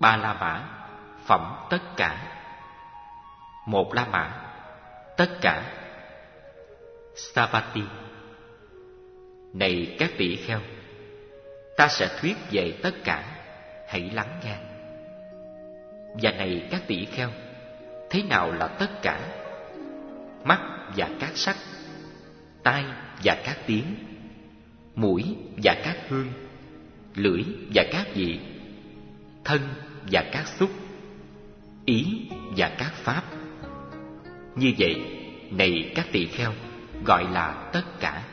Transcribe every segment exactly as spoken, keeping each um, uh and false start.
Ba La Mã, phẩm tất cả. Một La Mã, tất cả. Savatthi: Này các tỷ kheo, ta sẽ thuyết về tất cả, hãy lắng nghe. Và này các tỷ kheo, thế nào là tất cả? Mắt và các sắc, tai và các tiếng, mũi và các hương, lưỡi và các vị, thân và các xúc, ý và các pháp. Như vậy, này các tỳ kheo, gọi là tất cả.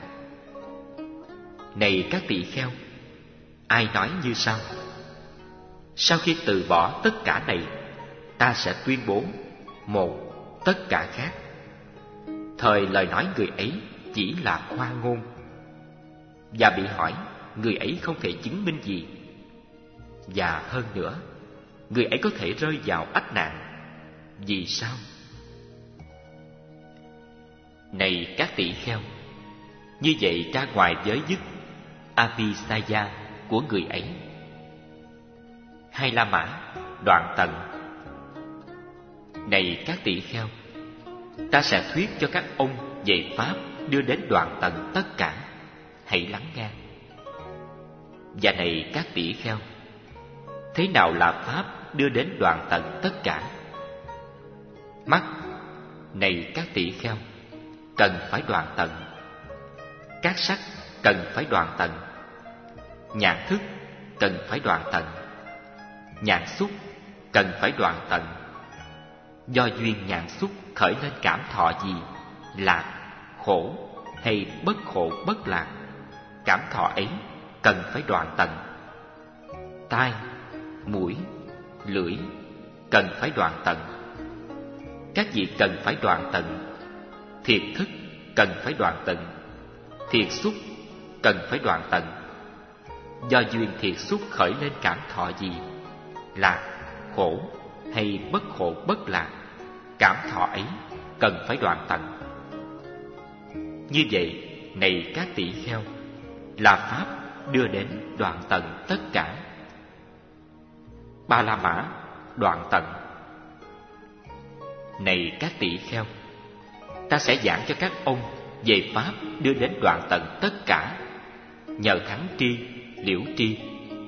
Này các tỳ kheo, ai nói như sau: Sau khi từ bỏ tất cả này, ta sẽ tuyên bố một tất cả khác. Thời lời nói người ấy chỉ là khoa ngôn, và bị hỏi, người ấy không thể chứng minh gì. Và hơn nữa, người ấy có thể rơi vào ách nạn. Vì sao? Này các tỷ kheo, như vậy ra ngoài giới dứt Abhisaya của người ấy. Hai La Mã, đoạn tận. Này các tỷ kheo, ta sẽ thuyết cho các ông về pháp đưa đến đoạn tận tất cả, hãy lắng nghe. Và này các tỷ kheo, thế nào là pháp đưa đến đoạn tận tất cả? Mắt, này các tỷ kheo, cần phải đoạn tận. Các sắc cần phải đoạn tận. Nhãn thức cần phải đoạn tận. Nhãn xúc cần phải đoạn tận. Do duyên nhãn xúc khởi lên cảm thọ gì, lạc, khổ hay bất khổ bất lạc, cảm thọ ấy cần phải đoạn tận. Tai, mũi, lưỡi cần phải đoạn tận. Các vị cần phải đoạn tận. Thiệt thức cần phải đoạn tận. Thiệt xúc cần phải đoạn tận. Do duyên thiệt xúc khởi lên cảm thọ gì, lạc, khổ hay bất khổ bất lạc, cảm thọ ấy cần phải đoạn tận. Như vậy, này các tỷ kheo, là pháp đưa đến đoạn tận tất cả. Ba La Mã, đoạn tận. Này các tỷ kheo, ta sẽ giảng cho các ông về pháp đưa đến đoạn tận tất cả, nhờ thắng tri, liễu tri.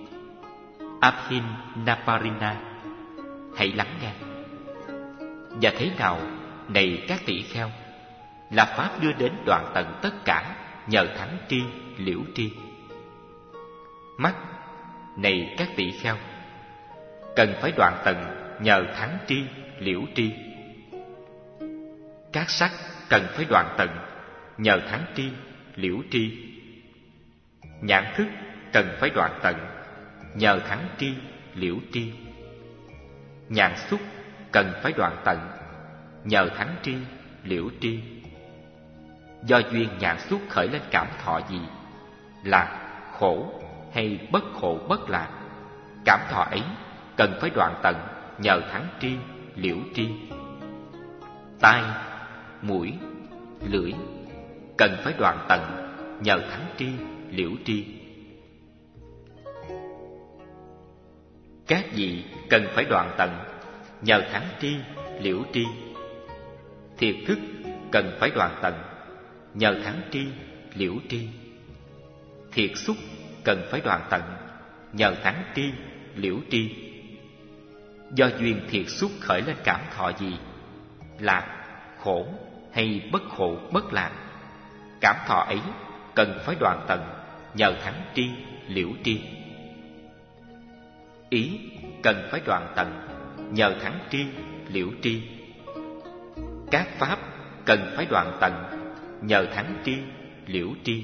Abhinaparina, hãy lắng nghe. Và thế nào, này các tỷ kheo, là pháp đưa đến đoạn tận tất cả, nhờ thắng tri, liễu tri. Mắt, này các tỷ kheo, cần phải đoạn tận nhờ thắng tri, liễu tri. Các sắc cần phải đoạn tận nhờ thắng tri, liễu tri. Nhãn thức cần phải đoạn tận nhờ thắng tri, liễu tri. Nhãn xúc cần phải đoạn tận nhờ thắng tri, liễu tri. Do duyên nhãn xúc khởi lên cảm thọ gì, lạc, khổ hay bất khổ bất lạc, cảm thọ ấy cần phải đoạn tận nhờ thắng tri, liễu tri. Tai, mũi, lưỡi cần phải đoạn tận nhờ thắng tri, liễu tri. Các vị cần phải đoạn tận nhờ thắng tri, liễu tri. Thiệt thức cần phải đoạn tận nhờ thắng tri, liễu tri. Thiệt xúc cần phải đoạn tận nhờ thắng tri, liễu tri. Do duyên thiệt xúc khởi lên cảm thọ gì, lạc, khổ hay bất khổ bất lạc, cảm thọ ấy cần phải đoạn tận nhờ thắng tri, liễu tri. Ý cần phải đoạn tận nhờ thắng tri, liễu tri. Các pháp cần phải đoạn tận nhờ thắng tri, liễu tri.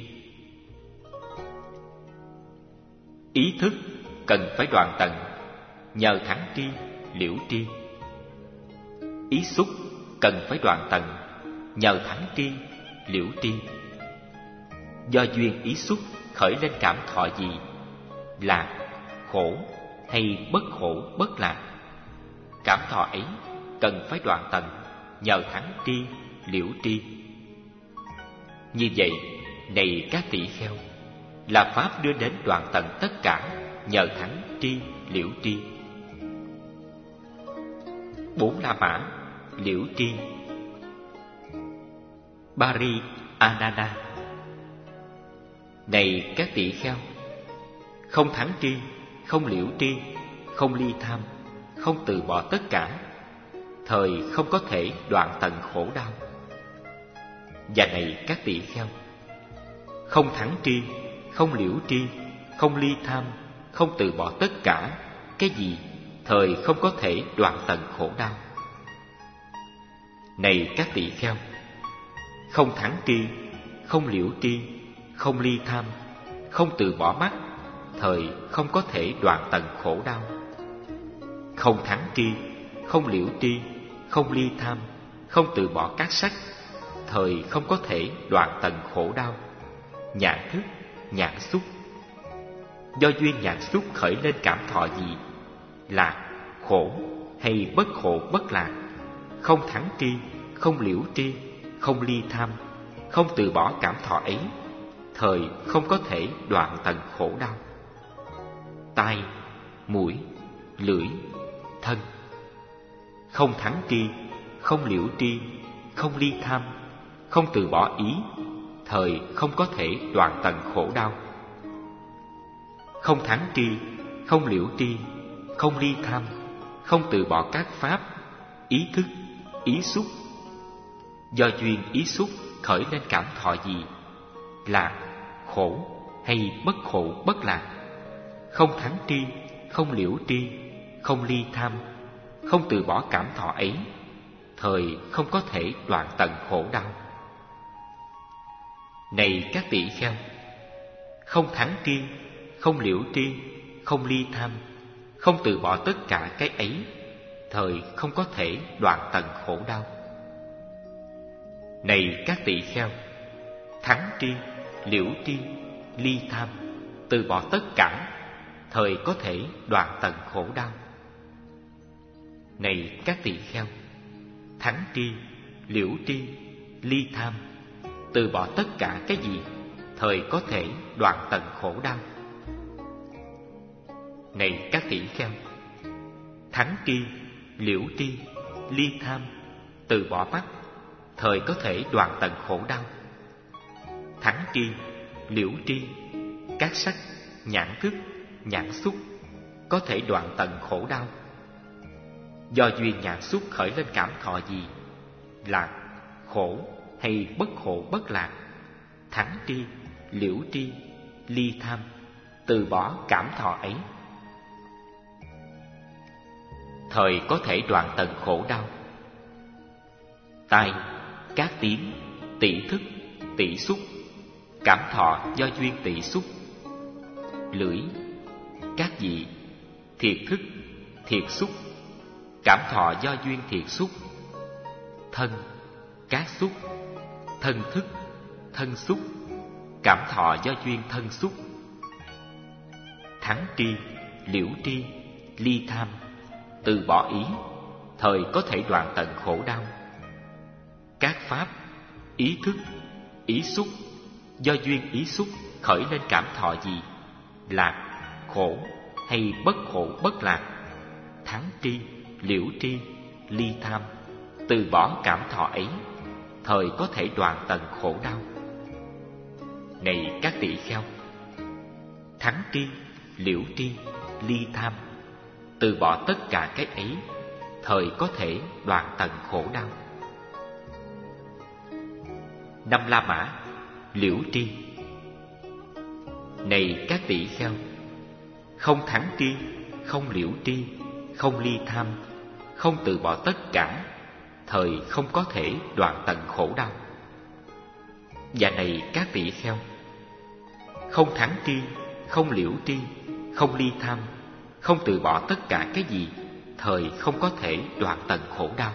Ý thức cần phải đoạn tận nhờ thắng tri, liễu tri. Ý xúc cần phải đoạn tận nhờ thắng tri, liễu tri. Do duyên ý xúc khởi lên cảm thọ gì, lạc, khổ hay bất khổ bất lạc, cảm thọ ấy cần phải đoạn tận nhờ thắng tri, liễu tri. Như vậy, này các tỷ kheo, là pháp đưa đến đoạn tận tất cả nhờ thắng tri, liễu tri. bốn la mã, liễu tri. Bari Anana: này các tỷ kheo, không thắng tri, không liễu tri, không ly tham, không từ bỏ tất cả, thời không có thể đoạn tận khổ đau. Và này các tỷ kheo, không thắng tri, không liễu tri, không ly tham, không từ bỏ tất cả, cái gì thời không có thể đoạn tận khổ đau. Này các tỷ kheo, không thắng tri, không liễu tri, không ly tham, không từ bỏ mắt, thời không có thể đoạn tận khổ đau. Không thắng tri, không liễu tri, không ly tham, không từ bỏ các sắc, thời không có thể đoạn tận khổ đau. Nhãn thức, nhãn xúc. Do duyên nhãn xúc khởi lên cảm thọ gì? Lạc, khổ hay bất khổ bất lạc? Không thắng tri, không liễu tri, không ly tham, không từ bỏ cảm thọ ấy, thời không có thể đoạn tận khổ đau. Tai, mũi, lưỡi, thân. Không thắng tri, không liễu tri, không ly tham, không từ bỏ ý, thời không có thể đoạn tận khổ đau. Không thắng tri, không liễu tri, không ly tham, không từ bỏ các pháp, ý thức, ý xúc. Do duyên ý xúc khởi lên cảm thọ gì? Lạc, khổ hay bất khổ bất lạc? Không thắng tri, không liễu tri, không ly tham, không từ bỏ cảm thọ ấy, thời không có thể đoạn tận khổ đau. Này các tỷ kheo, không thắng tri, không liễu tri, không ly tham, không từ bỏ tất cả cái ấy, thời không có thể đoạn tận khổ đau. Này các tỷ kheo, thắng tri, liễu tri, ly tham, từ bỏ tất cả, thời có thể đoạn tận khổ đau. Này các tỷ kheo, thắng tri, liễu tri, ly tham, từ bỏ tất cả cái gì, thời có thể đoạn tận khổ đau. Này các tỷ kheo, thắng tri, liễu tri, ly tham, từ bỏ mắt, thời có thể đoạn tận khổ đau. Thắng tri, liễu tri, các sắc, nhãn thức, nhãn xúc, có thể đoạn tận khổ đau. Do duyên nhãn xúc khởi lên cảm thọ gì? Lạc, khổ hay bất khổ bất lạc? Thắng tri, liễu tri, ly tham, từ bỏ cảm thọ ấy, thời có thể đoạn tận khổ đau. Tai, các tiếng, tỷ thức, tỷ xúc, cảm thọ do duyên tỷ xúc. Lưỡi, các vị, thiệt thức, thiệt xúc, cảm thọ do duyên thiệt xúc. Thân, các xúc, thân thức, thân xúc, cảm thọ do duyên thân xúc. Thắng tri, liễu tri, ly tham, từ bỏ ý, thời có thể đoạn tận khổ đau. Các pháp, ý thức, ý xúc, do duyên ý xúc khởi lên cảm thọ gì? Lạc, khổ hay bất khổ bất lạc? Thắng tri, liễu tri, ly tham, từ bỏ cảm thọ ấy, thời có thể đoạn tận khổ đau. Này các tỷ kheo, thắng tri, liễu tri, ly tham, từ bỏ tất cả cái ấy, thời có thể đoạn tận khổ đau. Năm la mã, liễu tri. Này các tỷ kheo, không thắng tri, không liễu tri, không ly tham, không từ bỏ tất cả, thời không có thể đoạn tận khổ đau. Và này các tỷ kheo, không thắng tri, không liễu tri, không ly tham, không từ bỏ tất cả cái gì, thời không có thể đoạn tận khổ đau.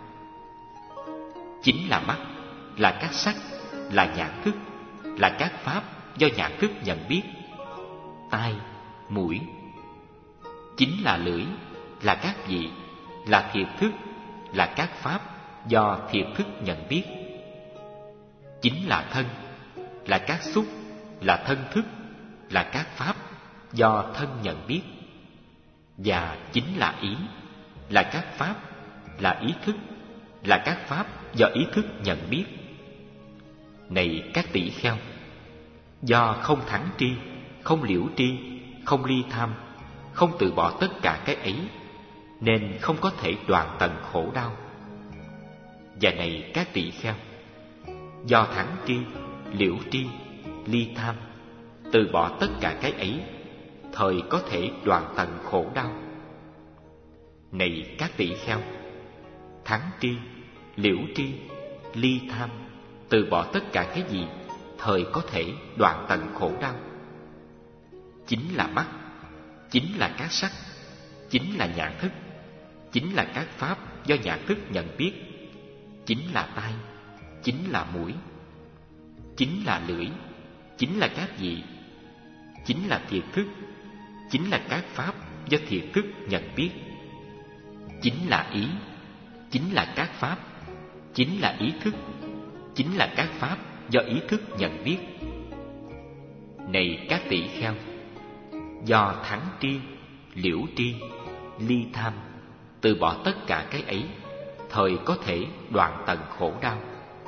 Chính là mắt, là các sắc, là nhãn thức, là các pháp do nhãn thức nhận biết. Tai, mũi. Chính là lưỡi, là các vị, là thiệt thức, là các pháp do thiệt thức nhận biết. Chính là thân, là các xúc, là thân thức, là các pháp do thân nhận biết. Và chính là ý, là các pháp là ý thức, là các pháp do ý thức nhận biết. Này các tỷ kheo, do không thắng tri, không liễu tri, không ly tham, không từ bỏ tất cả cái ấy, nên không có thể đoạn tận khổ đau. Và này các tỷ kheo, do thắng tri, liễu tri, ly tham, từ bỏ tất cả cái ấy, thời có thể đoạn tận khổ đau. Này các tỷ kheo, thắng tri, liễu tri, ly tham, từ bỏ tất cả cái gì, thời có thể đoạn tận khổ đau. Chính là mắt, chính là các sắc, chính là nhãn thức, chính là các pháp do nhãn thức nhận biết, chính là tai, chính là mũi, chính là lưỡi, chính là các vị, chính là thiệt thức, chính là các pháp do thiệt thức nhận biết, chính là ý, chính là các pháp, chính là ý thức, chính là các pháp do ý thức nhận biết. Này các tỷ kheo, do thắng tri, liễu tri, ly tham, từ bỏ tất cả cái ấy, thời có thể đoạn tận khổ đau.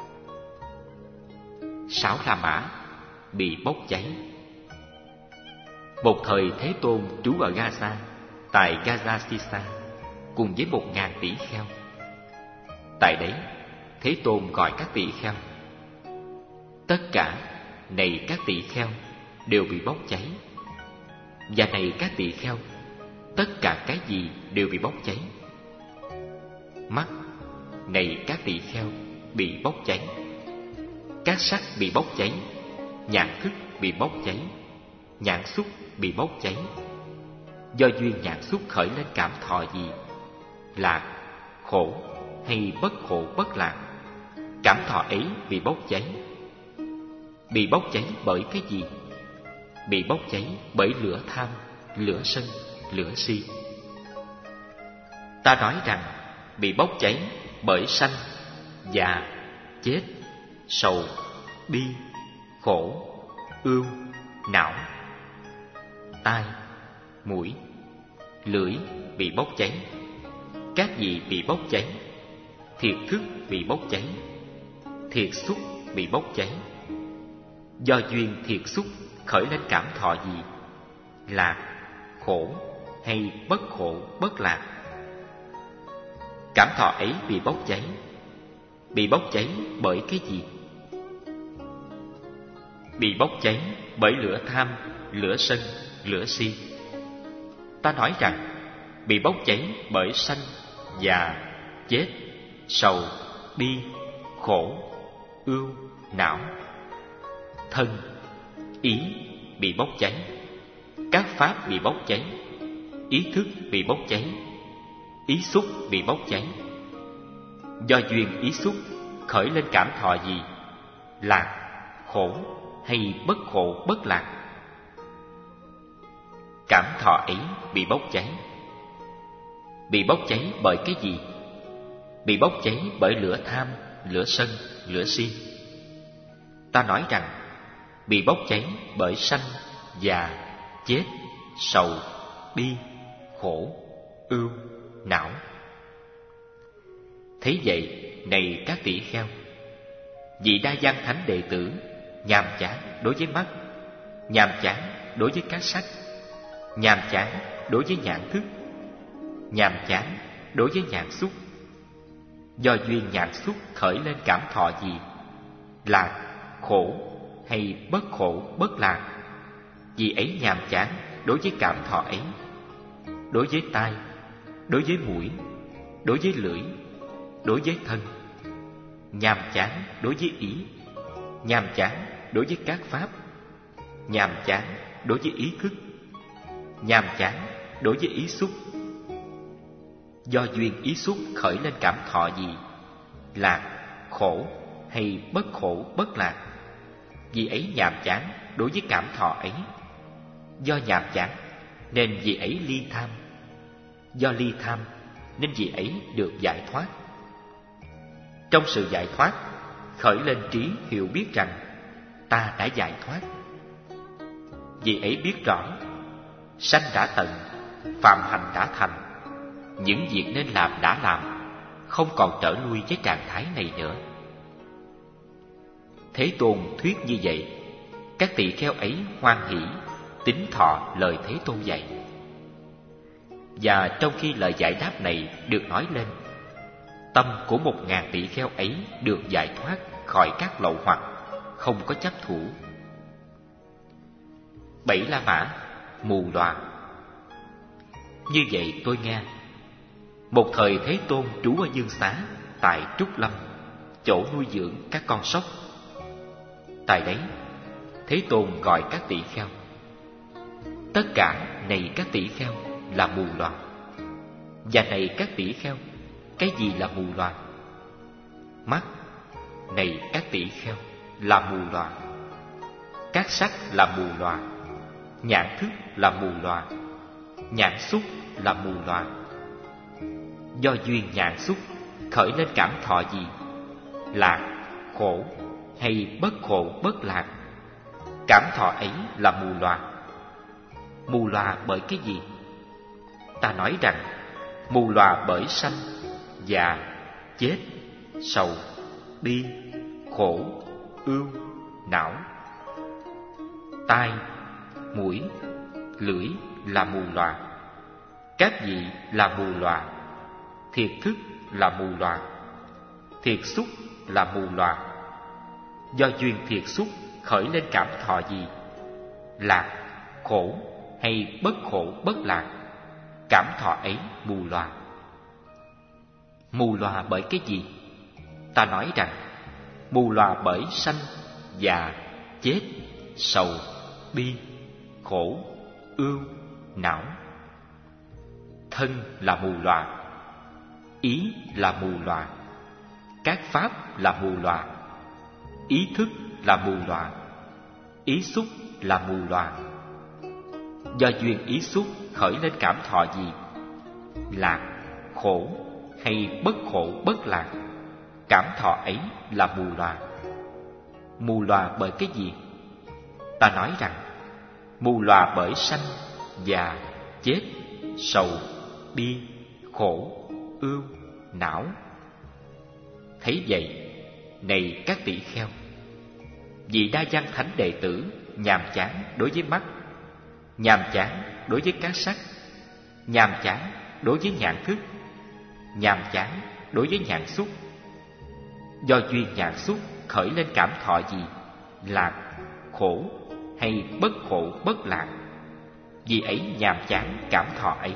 Sáu La Mã bị bốc cháy. Một thời Thế Tôn trú ở Gaza, tại Gaza Sisa, cùng với một ngàn tỷ kheo. Tại đấy, Thế Tôn gọi các tỷ kheo: tất cả, này các tỷ kheo, đều bị bốc cháy. Và này các tỷ kheo, tất cả cái gì đều bị bốc cháy. Mắt, này các tỷ kheo, bị bốc cháy. Các sắc bị bốc cháy, nhãn thức bị bốc cháy, nhãn xúc bị bốc cháy. Do duyên nhãn xúc khởi lên cảm thọ gì? Lạc, khổ hay bất khổ bất lạc? Cảm thọ ấy bị bốc cháy. Bị bốc cháy bởi cái gì? Bị bốc cháy bởi lửa tham, lửa sân, lửa si. Ta nói rằng bị bốc cháy bởi sanh, già, chết, sầu, bi, khổ, ưu, não. Tai, mũi, lưỡi bị bốc cháy. Các gì bị bốc cháy? Thiệt thức bị bốc cháy, thiệt xúc bị bốc cháy. Do duyên thiệt xúc khởi lên cảm thọ gì? Lạc, khổ hay bất khổ bất lạc? Cảm thọ ấy bị bốc cháy. Bị bốc cháy bởi cái gì? Bị bốc cháy bởi lửa tham, lửa sân, lửa si. Ta nói rằng bị bốc cháy bởi sanh, già, chết, sầu, bi, khổ, ưu, não. Thân, ý bị bốc cháy. Các pháp bị bốc cháy. Ý thức bị bốc cháy. Ý xúc bị bốc cháy. Do duyên ý xúc khởi lên cảm thọ gì? Lạc, khổ hay bất khổ bất lạc? Cảm thọ ấy bị bốc cháy. Bị bốc cháy bởi cái gì? Bị bốc cháy bởi lửa tham, lửa sân, lửa si. Ta nói rằng bị bốc cháy bởi sanh, già, chết, sầu, bi, khổ, ưu, não. Thế vậy, này các tỷ kheo, vị Đa Văn Thánh đệ tử nhàm chán đối với mắt, nhàm chán đối với các sắc, nhàm chán đối với nhãn thức, nhàm chán đối với nhãn xúc. Do duyên nhãn xúc khởi lên cảm thọ gì? Lạc, khổ hay bất khổ bất lạc? Vì ấy nhàm chán đối với cảm thọ ấy. Đối với tai, đối với mũi, đối với lưỡi, đối với thân. Nhàm chán đối với ý, nhàm chán đối với các pháp, nhàm chán đối với ý thức, nhàm chán đối với ý xúc. Do duyên ý xúc khởi lên cảm thọ gì? Lạc, khổ hay bất khổ bất lạc? Vì ấy nhàm chán đối với cảm thọ ấy. Do nhàm chán nên vì ấy ly tham. Do ly tham nên vì ấy được giải thoát. Trong sự giải thoát khởi lên trí hiểu biết rằng ta đã giải thoát. Vì ấy biết rõ sanh đã tận, phạm hành đã thành, những việc nên làm đã làm, không còn trở lui với trạng thái này nữa. Thế Tôn thuyết như vậy, các tỳ kheo ấy hoan hỷ tín thọ lời Thế Tôn dạy. Và trong khi lời giải đáp này được nói lên, tâm của một ngàn tỳ kheo ấy được giải thoát khỏi các lậu hoặc, không có chấp thủ. Bảy La Mã mù lòa. Như vậy tôi nghe, một thời Thế Tôn trú ở Dương Xá tại Trúc Lâm, chỗ nuôi dưỡng các con sóc. Tại đấy, Thế Tôn gọi các tỷ kheo: tất cả này các tỷ kheo là mù lòa. Và này các tỷ kheo, cái gì là mù lòa? Mắt. Này các tỷ kheo, là mù lòa. Các sắc là mù lòa. Nhãn thức là mù lòa. Nhãn xúc là mù lòa. Do duyên nhãn xúc khởi lên cảm thọ gì? Lạc, khổ hay bất khổ bất lạc? Cảm thọ ấy là mù lòa. Mù lòa bởi cái gì? Ta nói rằng mù lòa bởi sanh, già, chết, sầu, bi, khổ, ưu, não. Tai, mũi, lưỡi là mù lòa. Các vị là mù lòa. Thiệt thức là mù lòa. Thiệt xúc là mù lòa. Do duyên thiệt xúc khởi lên cảm thọ gì? Lạc, khổ hay bất khổ bất lạc? Cảm thọ ấy mù lòa. Mù lòa bởi cái gì? Ta nói rằng mù lòa bởi sanh, già, chết, sầu, bi, khổ, ưu, não. Thân là mù lòa. Ý là mù lòa. Các pháp là mù lòa. Ý thức là mù lòa. Ý xúc là mù lòa. Do duyên ý xúc khởi lên cảm thọ gì? Lạc, khổ hay bất khổ bất lạc? Cảm thọ ấy là mù lòa. Mù lòa bởi cái gì? Ta nói rằng mù lòa bởi sanh, già, chết, sầu, bi, khổ, ưu, não. Thấy vậy, này các tỷ kheo, vị Đa Văn Thánh đệ tử nhàm chán đối với mắt, nhàm chán đối với các sắc, nhàm chán đối với nhãn thức, nhàm chán đối với nhãn xúc. Do duyên nhãn xúc khởi lên cảm thọ gì? Lạc, khổ hay bất khổ bất lạc? Vì ấy nhàm chán cảm thọ ấy.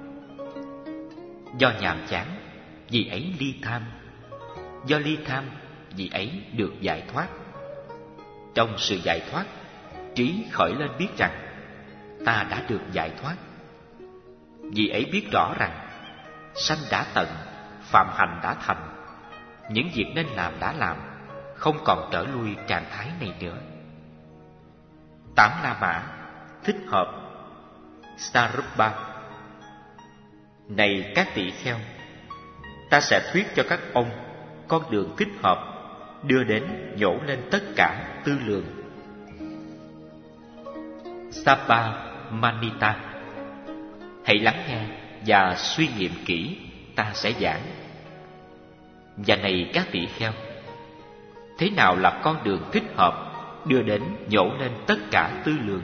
Do nhàm chán, vì ấy ly tham. Do ly tham, vì ấy được giải thoát. Trong sự giải thoát, trí khởi lên biết rằng ta đã được giải thoát. Vì ấy biết rõ rằng sanh đã tận, phạm hành đã thành. Những việc nên làm đã làm, không còn trở lui trạng thái này nữa. Tám La Mã thích hợp. Sarupa. Này các tỷ kheo, ta sẽ thuyết cho các ông con đường thích hợp, đưa đến nhổ lên tất cả tư lượng. Sapa Manita. Hãy lắng nghe và suy nghiệm kỹ, ta sẽ giảng. Và này các tỷ kheo, thế nào là con đường thích hợp, đưa đến nhổ lên tất cả tư lượng?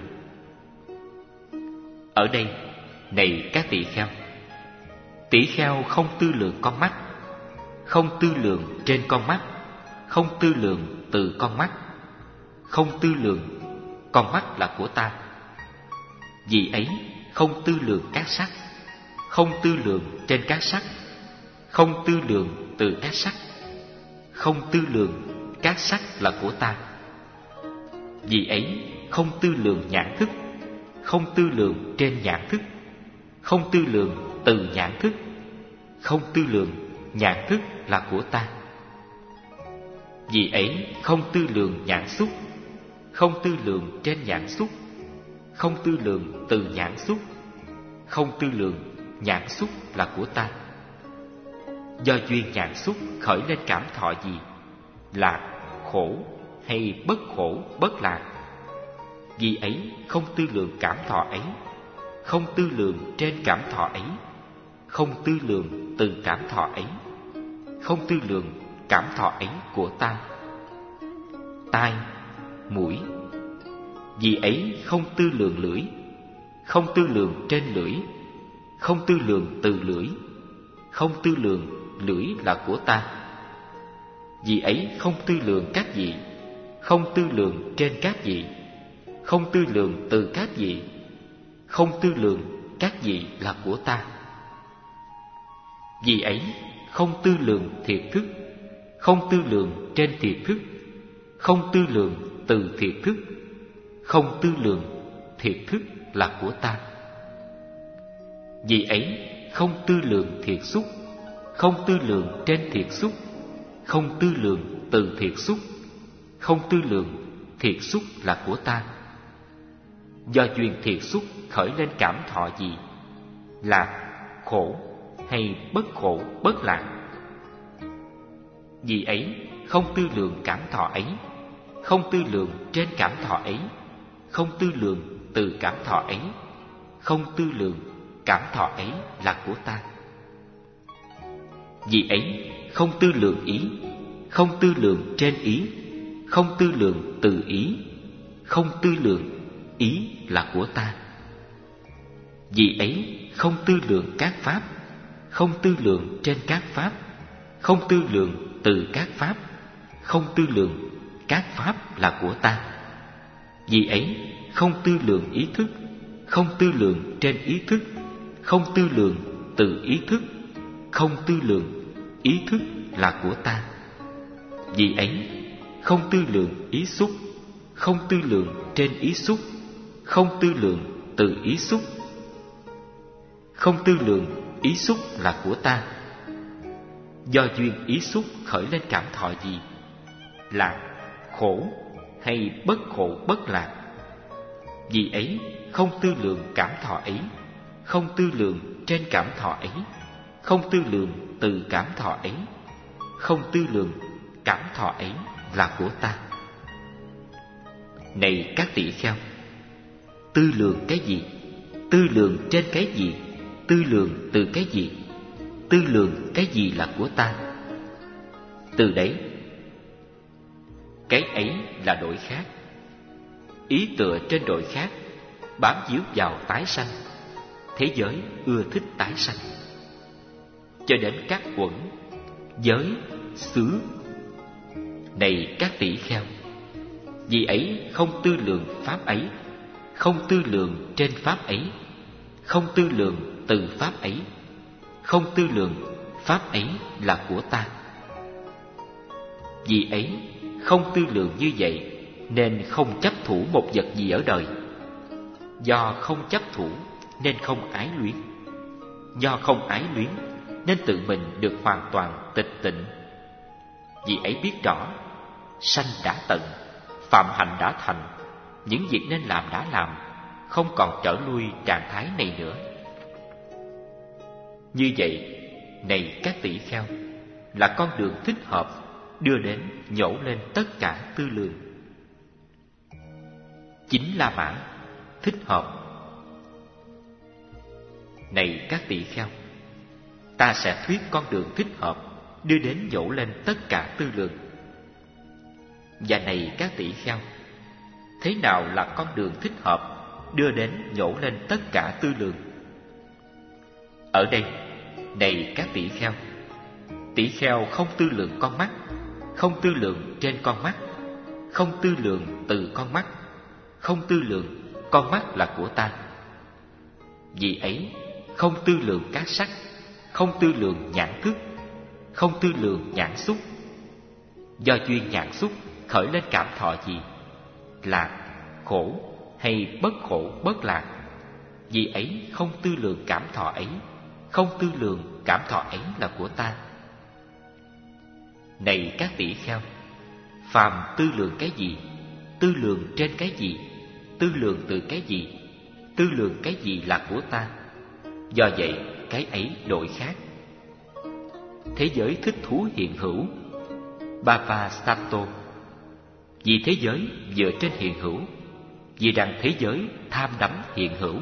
Ở đây, này các tỷ kheo, tỷ kheo không tư lượng con mắt, không tư lượng trên con mắt, không tư lượng từ con mắt, không tư lượng con mắt là của ta. Vì ấy không tư lượng các sắc, không tư lượng trên các sắc, không tư lượng từ các sắc, không tư lượng các sắc là của ta. Vì ấy không tư lượng nhãn thức, không tư lượng trên nhãn thức, không tư lượng từ nhãn thức, không tư lượng nhãn thức là của ta. Vì ấy không tư lượng nhãn xúc, không tư lượng trên nhãn xúc, không tư lượng từ nhãn xúc, không tư lượng nhãn xúc là của ta. Do duyên nhãn xúc khởi lên cảm thọ gì? Lạc, khổ hay bất khổ bất lạc? Vì ấy không tư lượng cảm thọ ấy, không tư lượng trên cảm thọ ấy, không tư lượng từ cảm thọ ấy, không tư lượng cảm thọ ấy của ta. Tai, mũi, vì ấy không tư lượng lưỡi, không tư lượng trên lưỡi, không tư lượng từ lưỡi, không tư lượng lưỡi là của ta. Vì ấy không tư lượng các vị, không tư lượng trên các vị, không tư lượng từ các vị, không tư lượng các vị là của ta. Vì ấy không tư lượng thiệt thức, không tư lượng trên thiệt thức, không tư lượng từ thiệt thức, không tư lượng thiệt thức là của ta. Vì ấy không tư lượng thiệt xúc, không tư lượng trên thiệt xúc, không tư lượng từ thiệt xúc, không tư lượng thiệt xúc là của ta. Do duyên thiệt xúc khởi lên cảm thọ gì, lạc, khổ hay bất khổ bất lạc. Vì ấy không tư lượng cảm thọ ấy, không tư lượng trên cảm thọ ấy, không tư lượng từ cảm thọ ấy, không tư lượng cảm thọ ấy là của ta. Vì ấy không tư lượng ý, không tư lượng trên ý, không tư lượng từ ý, không tư lượng ý là của ta. Vì ấy không tư lượng các pháp, không tư lượng trên các pháp, không tư lượng từ các pháp, không tư lượng các pháp là của ta. Vì ấy không tư lượng ý thức, không tư lượng trên ý thức, không tư lượng từ ý thức, không tư lượng ý thức là của ta. Vì ấy không tư lượng ý xúc, không tư lượng trên ý xúc, không tư lượng từ ý xúc, không tư lượng ý xúc là của ta. Do duyên ý xúc khởi lên cảm thọ gì, lạc, khổ hay bất khổ bất lạc. Vì ấy không tư lượng cảm thọ ấy, không tư lượng trên cảm thọ ấy, không tư lượng từ cảm thọ ấy, không tư lượng cảm thọ ấy là của ta. Này các tỷ kheo, tư lượng cái gì, tư lượng trên cái gì, tư lượng từ cái gì, tư lượng cái gì là của ta. Từ đấy, cái ấy là đổi khác, ý tựa trên đổi khác, bám víu vào tái sanh. Thế giới ưa thích tái sanh, cho đến các uẩn, giới, xứ. Này các tỷ kheo, vì ấy không tư lượng pháp ấy, không tư lượng trên pháp ấy, không tư lượng từ pháp ấy, không tư lượng pháp ấy là của ta. Vì ấy không tư lượng như vậy, nên không chấp thủ một vật gì ở đời. Do không chấp thủ nên không ái luyến. Do không ái luyến nên tự mình được hoàn toàn tịch tịnh. Vì ấy biết rõ, sanh đã tận, phạm hạnh đã thành, những việc nên làm đã làm, không còn trở lui trạng thái này nữa. Như vậy, này các tỷ kheo, là con đường thích hợp đưa đến nhổ lên tất cả tư lượng. Chính La Mã, thích hợp. Này các tỷ kheo, ta sẽ thuyết con đường thích hợp đưa đến nhổ lên tất cả tư lượng. Và này các tỷ kheo, thế nào là con đường thích hợp đưa đến nhổ lên tất cả tư lượng? Ở đây, này các tỷ kheo, tỷ kheo không tư lượng con mắt, không tư lượng trên con mắt, không tư lượng từ con mắt, không tư lượng con mắt là của ta. Vì ấy không tư lượng các sắc, không tư lượng nhãn thức, không tư lượng nhãn xúc. Do duyên nhãn xúc khởi lên cảm thọ gì, lạc, khổ hay bất khổ bất lạc. Vì ấy không tư lượng cảm thọ ấy, không tư lượng cảm thọ ấy là của ta. Này các tỷ kheo, phàm tư lượng cái gì, tư lượng trên cái gì, tư lượng từ cái gì, tư lượng cái gì là của ta. Do vậy cái ấy đổi khác. Thế giới thích thú hiện hữu, Bhavasato. Vì thế giới dựa trên hiện hữu, vì rằng thế giới tham đắm hiện hữu.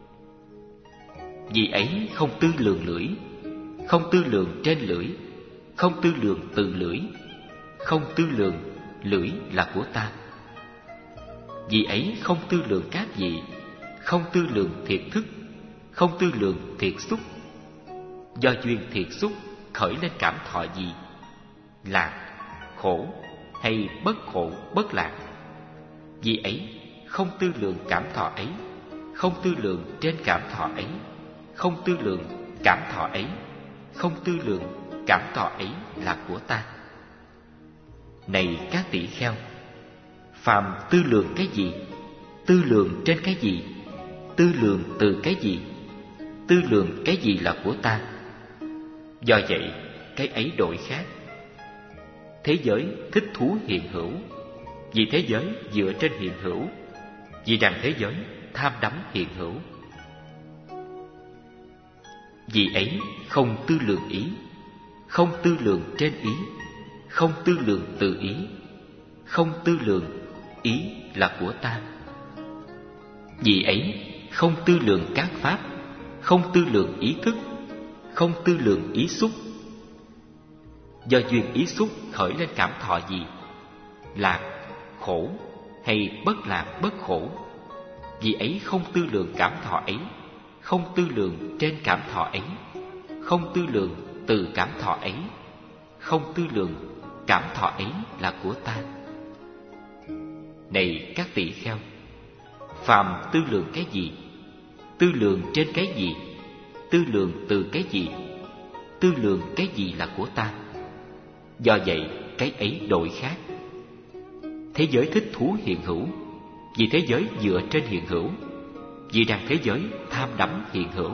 Vì ấy không tư lượng lưỡi, không tư lượng trên lưỡi, không tư lường từ lưỡi, không tư lường lưỡi là của ta. Vì ấy không tư lường các vị, không tư lường thiệt thức, không tư lường thiệt xúc. Do duyên thiệt xúc khởi lên cảm thọ gì? Lạc, khổ hay bất khổ bất lạc. Vì ấy không tư lường cảm thọ ấy, không tư lường trên cảm thọ ấy, không tư lường cảm thọ ấy, không tư lường cảm thọ ấy là của ta. Này các tỷ kheo, phàm tư lường cái gì? Tư lường trên cái gì? Tư lường từ cái gì? Tư lường cái gì là của ta? Do vậy, cái ấy đổi khác. Thế giới thích thú hiện hữu, vì thế giới dựa trên hiện hữu, vì rằng thế giới tham đắm hiện hữu. Vì ấy không tư lường ý, không tư lường trên ý, không tư lường từ ý, không tư lường ý là của ta. Vì ấy không tư lường các pháp, không tư lường ý thức, không tư lường ý xúc. Do duyên ý xúc khởi lên cảm thọ gì? Lạc, khổ hay bất lạc bất khổ. Vì ấy không tư lường cảm thọ ấy, không tư lường trên cảm thọ ấy, không tư lường từ cảm thọ ấy, không tư lường cảm thọ ấy là của ta. Này các tỷ kheo, phàm tư lường cái gì? Tư lường trên cái gì? Tư lường từ cái gì? Tư lường cái gì là của ta? Do vậy cái ấy đổi khác. Thế giới thích thú hiện hữu, vì thế giới dựa trên hiện hữu, vì rằng thế giới tham đắm hiện hữu.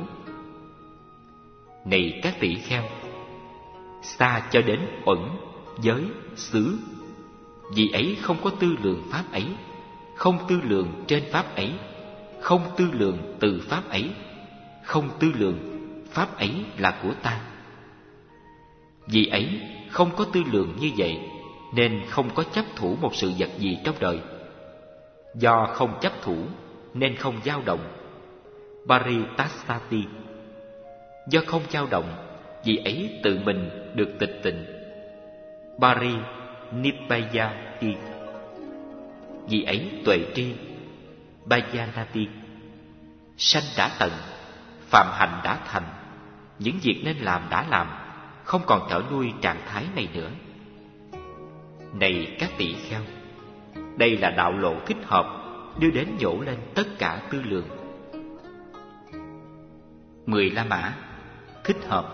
Này các tỷ kheo, xa cho đến uẩn, giới, xứ, vì ấy không có tư lường pháp ấy, không tư lường trên pháp ấy, không tư lường từ pháp ấy, không tư lường pháp ấy là của ta. Vì ấy không có tư lường như vậy, nên không có chấp thủ một sự vật gì trong đời. Do không chấp thủ nên không dao động, Paritastati. Do không dao động, vì ấy tự mình được tịch tịnh, Parinipayati. Vì ấy tuệ tri, Bayanati. Sanh đã tận, phạm hạnh đã thành, những việc nên làm đã làm, không còn trở nuôi trạng thái này nữa. Này các tỷ kheo, đây là đạo lộ thích hợp, đưa đến nhổ lên tất cả tư lường. Mười La Mã thích hợp.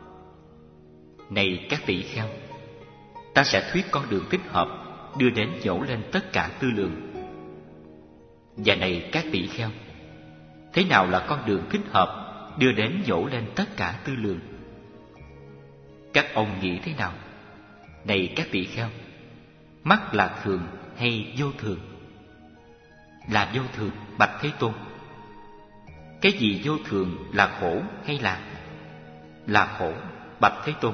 Này các tỷ kheo, ta sẽ thuyết con đường thích hợp, đưa đến nhổ lên tất cả tư lường. Và này các tỷ kheo, thế nào là con đường thích hợp, đưa đến nhổ lên tất cả tư lường? Các ông nghĩ thế nào? Này các tỷ kheo, mắt là thường hay vô thường? Là vô thường, bạch Thế Tôn. Cái gì vô thường, là khổ hay lạc? Là khổ, bạch Thế Tôn.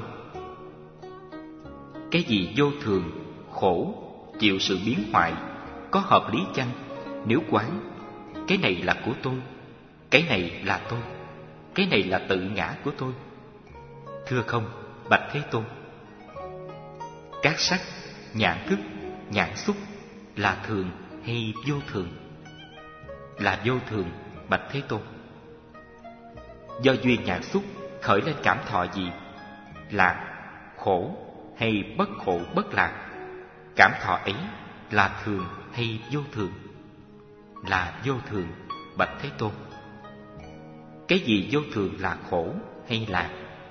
Cái gì vô thường, khổ, chịu sự biến hoại, có hợp lý chăng? Nếu quán, cái này là của tôi, cái này là tôi, cái này là tự ngã của tôi. Thưa không, bạch Thế Tôn. Các sắc, nhãn thức, nhãn xúc là thường hay vô thường? Là vô thường, bạch Thế Tôn. Do duyên nhãn xúc khởi lên cảm thọ gì? Lạc, khổ hay bất khổ bất lạc? Cảm thọ ấy là thường hay vô thường? Là vô thường, bạch Thế Tôn. Cái gì vô thường, là khổ hay lạc?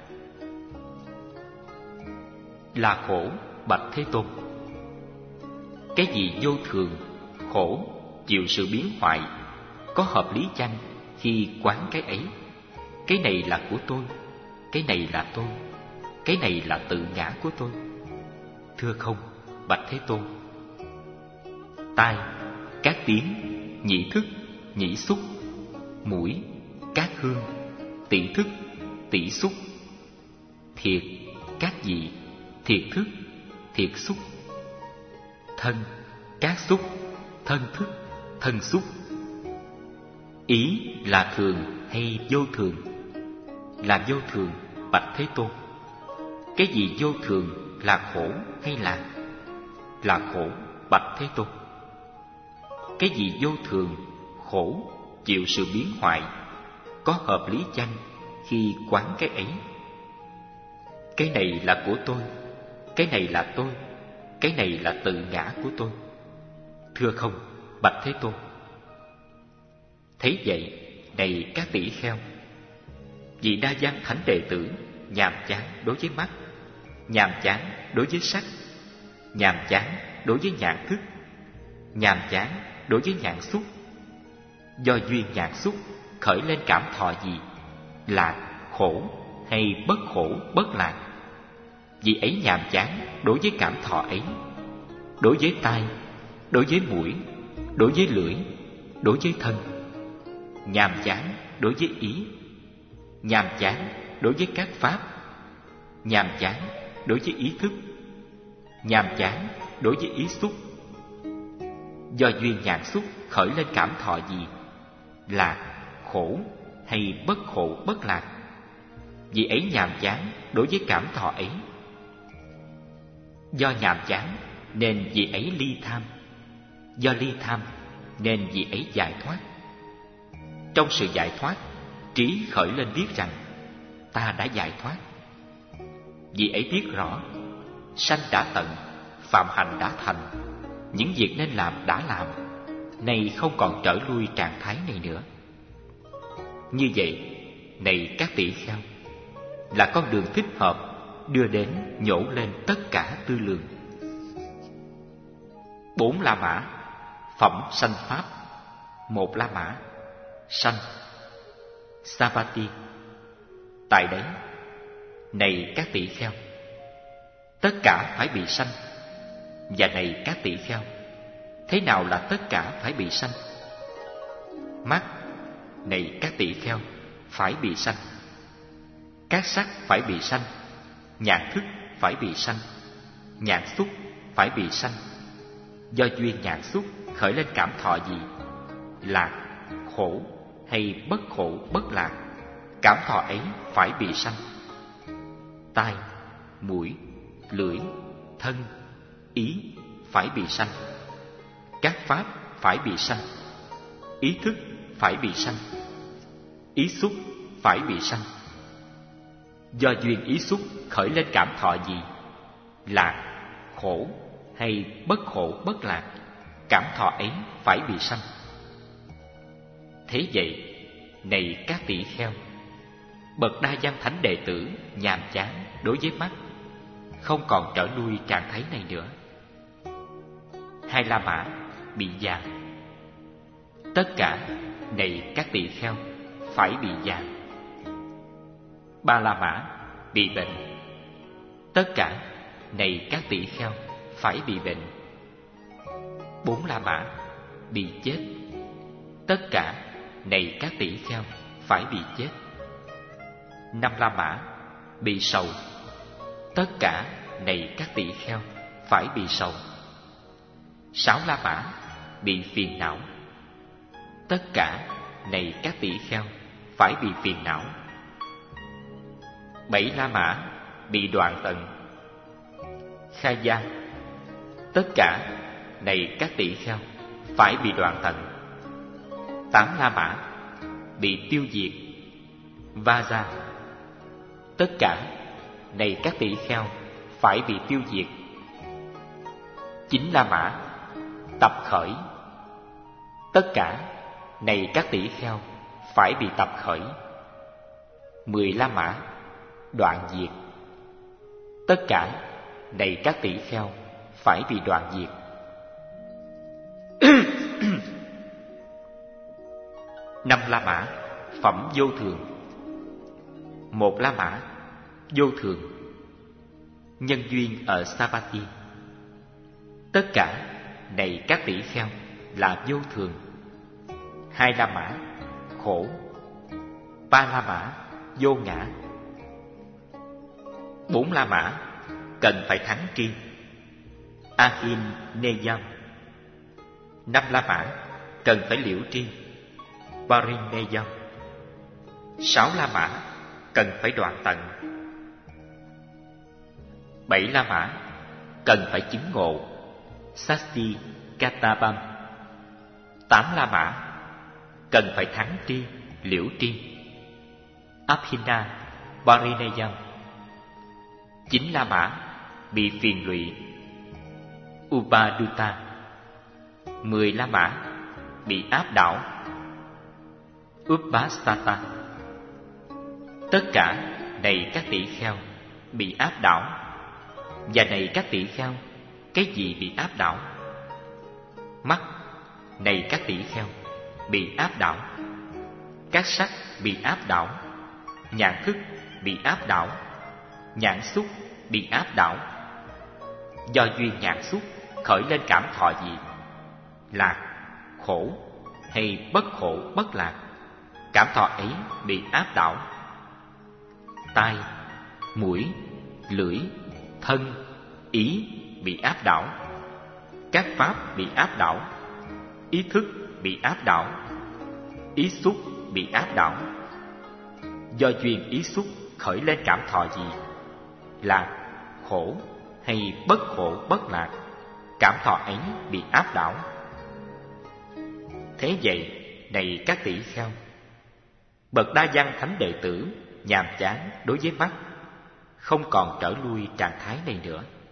Là khổ, bạch Thế Tôn. Cái gì vô thường, khổ, chịu sự biến hoại, có hợp lý chăng khi quán cái ấy? Cái này là của tôi, cái này là tôi, cái này là tự ngã của tôi. Thưa không, bạch Thế Tôn. Tai, các tiếng, nhị thức, nhĩ xúc, mũi, các hương, tỷ thức, tỷ xúc, thiệt, các vị, thiệt thức, thiệt xúc, thân, các xúc, thân thức, thân xúc. Ý là thường hay vô thường? Là vô thường, bạch Thế Tôn. Cái gì vô thường là khổ hay là? Là khổ, bạch Thế Tôn. Cái gì vô thường, khổ, chịu sự biến hoại, có hợp lý chăng khi quán cái ấy? Cái này là của tôi, cái này là tôi, cái này là tự ngã của tôi. Thưa không, bạch Thế Tôn. Thấy vậy, này các tỷ kheo, vị Đa Giang Thánh đệ tử nhàm chán đối với mắt, nhàm chán đối với sắc, nhàm chán đối với nhãn thức, nhàm chán đối với nhãn xúc. Do duyên nhãn xúc khởi lên cảm thọ gì? Lạc, khổ hay bất khổ, bất lạc? Vì ấy nhàm chán đối với cảm thọ ấy. Đối với tai, đối với mũi, đối với lưỡi, đối với thân. Nhàm chán đối với ý, nhàm chán đối với các pháp, nhàm chán đối với ý thức, nhàm chán đối với ý xúc. Do duyên nhãn xúc khởi lên cảm thọ gì? Lạc, khổ hay bất khổ, bất lạc? Vì ấy nhàm chán đối với cảm thọ ấy. Do nhàm chán nên vì ấy ly tham. Do ly tham nên vì ấy giải thoát. Trong sự giải thoát, trí khởi lên biết rằng ta đã giải thoát. Vì ấy biết rõ sanh đã tận, phạm hạnh đã thành, những việc nên làm đã làm, nay không còn trở lui trạng thái này nữa. Như vậy, này các tỷ kheo, là con đường thích hợp đưa đến nhổ lên tất cả tư lường. Bốn La Mã, phẩm sanh pháp. Một La Mã, sanh Savatthi. Tại đấy, này các tỷ kheo, tất cả phải bị sanh. Và này các tỷ kheo, thế nào là tất cả phải bị sanh? Mắt, này các tỷ kheo, phải bị sanh. Các sắc phải bị sanh. Nhãn thức phải bị sanh. Nhãn xúc phải bị sanh. Do duyên nhãn xúc khởi lên cảm thọ gì? Lạc, khổ hay bất khổ, bất lạc? Cảm thọ ấy phải bị sanh. Tai, mũi, lưỡi, thân, ý phải bị sanh. Các pháp phải bị sanh. Ý thức phải bị sanh. Ý xúc phải bị sanh. Do duyên ý xúc khởi lên cảm thọ gì? Lạc, khổ hay bất khổ, bất lạc? Cảm thọ ấy phải bị sanh. Thế vậy, này các tỷ kheo, bậc Đa Giang Thánh đệ tử nhàm chán đối với mắt, không còn trở lui trạng thái này nữa. Hai La Mã bị già. Tất cả, này các tỷ kheo, phải bị già. Ba La Mã bị bệnh. Tất cả, này các tỷ kheo, phải bị bệnh. Bốn La Mã bị chết. Tất cả, này các tỷ kheo, phải bị chết. Năm La Mã bị sầu. Tất cả, này các tỷ kheo, phải bị sầu. Sáu La Mã bị phiền não. Tất cả, này các tỷ kheo, phải bị phiền não. Bảy La Mã bị đoạn tận. Khai gia. Tất cả, này các tỷ kheo, phải bị đoạn tận. Tám La Mã bị tiêu diệt. Vaja. Tất cả, này các tỷ kheo, phải bị tiêu diệt. Chín La Mã tập khởi. Tất cả, này các tỷ kheo, phải bị tập khởi. Mười La Mã đoạn diệt. Tất cả, này các tỷ kheo, phải bị đoạn diệt. Năm La Mã phẩm vô thường. Một La Mã vô thường, nhân duyên ở Savatthi. Tất cả, này các tỷ kheo, là vô thường. Hai La Mã khổ. Ba La Mã vô ngã. Bốn La Mã cần phải thắng tri. Ahin Neyam. Năm La Mã cần phải liễu tri. Parineyam. Sáu La Mã cần phải đoạn tận. Bảy La Mã cần phải chứng ngộ Sasti Katabam. Tám La Mã cần phải thắng tri liễu tri Abhina Parineyam. Chín La Mã bị phiền lụy Upaduta. Mười La Mã bị áp đảo Uppasata. Tất cả này các tỷ kheo bị áp đảo. Và này các tỷ kheo, cái gì bị áp đảo? Mắt. Này các tỷ kheo, bị áp đảo. Các sắc bị áp đảo. Nhãn thức bị áp đảo. Nhãn xúc bị áp đảo. Do duyên nhãn xúc khởi lên cảm thọ gì? Lạc, khổ hay bất khổ bất lạc? Cảm thọ ấy bị áp đảo. Tai, mũi, lưỡi, thân, ý bị áp đảo. Các pháp bị áp đảo. Ý thức bị áp đảo. Ý xúc bị áp đảo. Do duyên ý xúc khởi lên cảm thọ gì? Lạc, khổ hay bất khổ bất lạc? Cảm thọ ấy bị áp đảo. Thế vậy, này các tỷ kheo, bậc đa văn thánh đệ tử nhàm chán đối với mắt, không còn trở lui trạng thái này nữa.